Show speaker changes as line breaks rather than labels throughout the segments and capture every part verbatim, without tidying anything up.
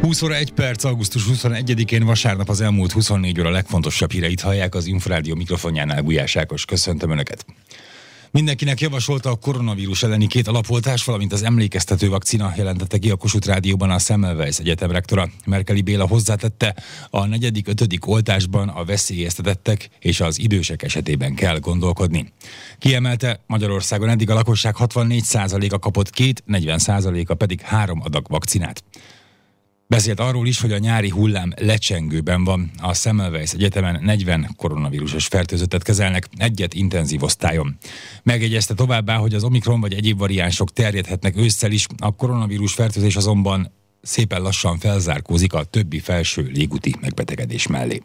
húsz óra egy perc, augusztus huszonegyedikén vasárnap az elmúlt huszonnégy óra legfontosabb híreit hallják az Inforádió mikrofonjánál. Gulyás Ákos, köszöntöm Önöket. Mindenkinek javasolta a koronavírus elleni két alapoltás, valamint az emlékeztető vakcina, jelentette ki a Kossuth Rádióban a Semmelweis Egyetem rektora. Merkeli Béla hozzátette, a negyedik, ötödik oltásban a veszélyeztetettek és az idősek esetében kell gondolkodni. Kiemelte, Magyarországon eddig a lakosság hatvannégy százaléka kapott két, negyven százaléka pedig három adag vakcinát. Beszélt arról is, hogy a nyári hullám lecsengőben van. A Semmelweis Egyetemen negyven koronavírusos fertőzöttet kezelnek, egyet intenzív osztályon. Megjegyezte továbbá, hogy az omikron vagy egyéb variánsok terjedhetnek ősszel is, a koronavírus fertőzés azonban szépen lassan felzárkózik a többi felső légúti megbetegedés mellé.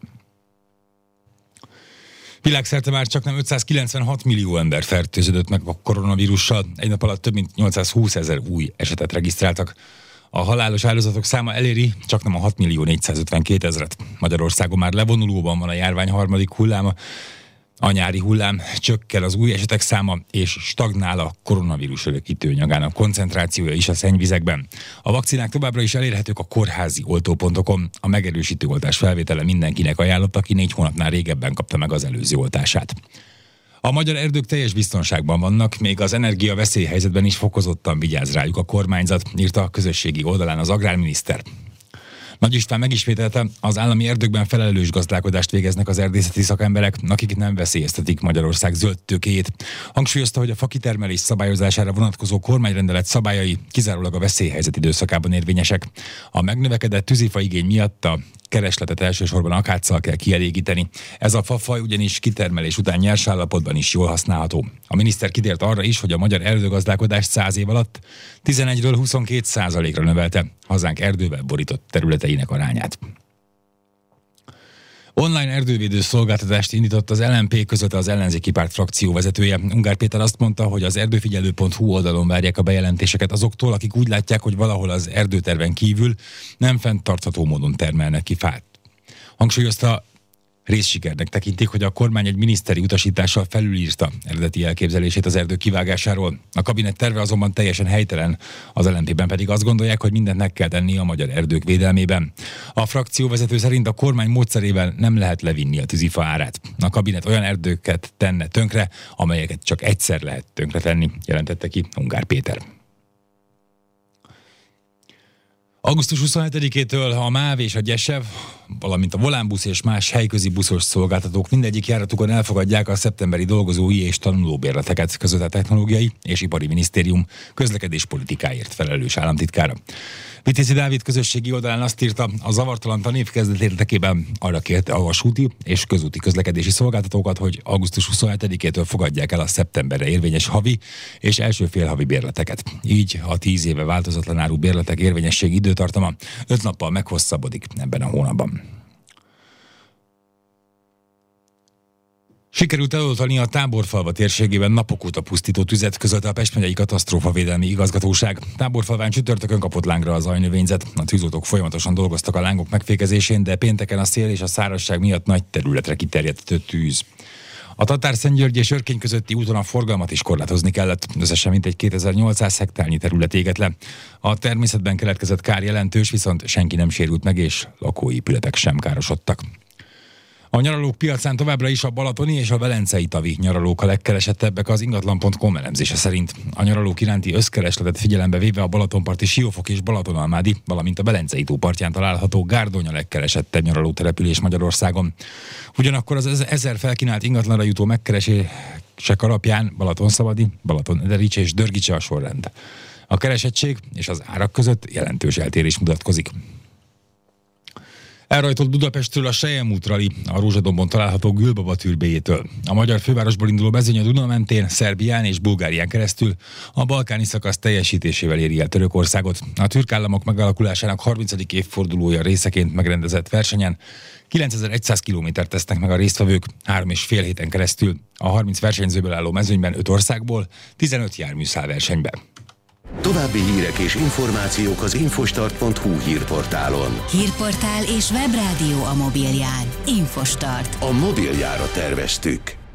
Világszerte már csaknem ötszázkilencvenhat millió ember fertőződött meg a koronavírussal, egy nap alatt több mint nyolcszázhúszezer új esetet regisztráltak. A halálos áldozatok száma eléri csaknem a hat millió négyszázötvenkétezret. Magyarországon már levonulóban van a járvány harmadik hulláma. A nyári hullám, csökken az új esetek száma, és stagnál a koronavírus örökítőanyagának koncentrációja is a szennyvizekben. A vakcinák továbbra is elérhetők a kórházi oltópontokon. A megerősítő oltás felvétele mindenkinek ajánlott, aki négy hónapnál régebben kapta meg az előző oltását. A magyar erdők teljes biztonságban vannak, még az energia veszélyhelyzetben is fokozottan vigyáz rájuk a kormányzat, írta a közösségi oldalán az agrárminiszter. Nagy István megismételte, az állami erdőkben felelős gazdálkodást végeznek az erdészeti szakemberek, akik nem veszélyeztetik Magyarország zöld tőkéjét. Hangsúlyozta, hogy a fakitermelés szabályozására vonatkozó kormányrendelet szabályai kizárólag a veszélyhelyzet időszakában érvényesek. A megnövekedett tűzifa igény miatt a keresletet elsősorban akáccal kell kielégíteni. Ez a fafaj ugyanis kitermelés után nyers állapotban is jól használható. A miniszter kitért arra is, hogy a magyar erdőgazdálkodást száz év alatt tizenegyről huszonkét százalékra növelte hazánk erdővel borított területeinek arányát. Online erdővédő szolgáltatást indított az el em pé, közölte az ellenzéki párt frakcióvezetője. Ungár Péter azt mondta, hogy az erdőfigyelő pont hú oldalon várják a bejelentéseket azoktól, akik úgy látják, hogy valahol az erdőterven kívül nem fenntartható módon termelnek ki fát. Hangsúlyozta, részsikernek tekintik, hogy a kormány egy miniszteri utasítással felülírta eredeti elképzelését az erdő kivágásáról. A kabinet terve azonban teljesen helytelen, az el em pében pedig azt gondolják, hogy mindent meg kell tenni a magyar erdők védelmében. A frakcióvezető szerint a kormány módszerével nem lehet levinni a tűzifa árát. A kabinet olyan erdőket tenne tönkre, amelyeket csak egyszer lehet tönkretenni, jelentette ki Ungár Péter. augusztus huszonhetedikétől a MÁV és a GYESEV, valamint a Volánbusz és más helyközi buszos szolgáltatók mindegyik járatukon elfogadják a szeptemberi dolgozói és tanulóbérleteket, között a Technológiai és Ipari Minisztérium közlekedéspolitikáért felelős államtitkára. Vitézi Dávid közösségi oldalán azt írta, a zavartalan tanévkezdet érdekében arra kérte a vasúti és közúti közlekedési szolgáltatókat, hogy augusztus huszonhetedikétől fogadják el a szeptemberre érvényes havi és első félhavi bérleteket. Így a tíz éve változatlan áru bérletek érvényességi időtartama öt nappal meghosszabbodik ebben a hónapban. Sikerült eloltani a Táborfalva térségében napok óta pusztító tüzet, közölte a Pest megyei katasztrófavédelmi igazgatóság. Táborfalván csütörtökön kapott lángra az ajnövényzet. A tűzoltók folyamatosan dolgoztak a lángok megfékezésén, de pénteken a szél és a szárazság miatt nagy területre kiterjedt tűz. A Tatár-Szentgyörgy és Örkény közötti úton a forgalmat is korlátozni kellett. Összesen mintegy kétezer-nyolcszáz hektárnyi terület égett le. A természetben keletkezett kár jelentős, viszont senki nem sérült meg, és lakóépületek sem károsodtak. A nyaralók piacán továbbra is a balatoni és a velencei tavi nyaralók a legkeresettebbek az ingatlan pont com elemzése szerint. A nyaralók iránti összkeresletet figyelembe véve a Balatonparti Siófok és Balatonalmádi, valamint a Velencei tó partján található Gárdony a legkeresettebb nyaralótelepülés Magyarországon. Ugyanakkor az ezer felkínált ingatlanra jutó megkeresések alapján Balatonszabadi, Balatonederics és Dörgicse a sorrend. A keresettség és az árak között jelentős eltérés mutatkozik. Elrajtolt Budapestről a Selyem útrali, a Rózsadombon található Gülbaba türbéjétől. A magyar fővárosból induló mezőny a Duna mentén, Szerbián és Bulgárián keresztül a balkáni szakasz teljesítésével éri el Törökországot. A türk államok megalakulásának harmincadik évfordulója részeként megrendezett versenyen kilencezer-száz kilométert tesznek meg a résztvevők három és fél héten keresztül. A harminc versenyzőből álló mezőnyben öt országból tizenöt jármű száll versenybe.
További hírek és információk az infostart pont hu hírportálon.
Hírportál és webrádió a mobilján. Infostart.
A mobiljára terveztük.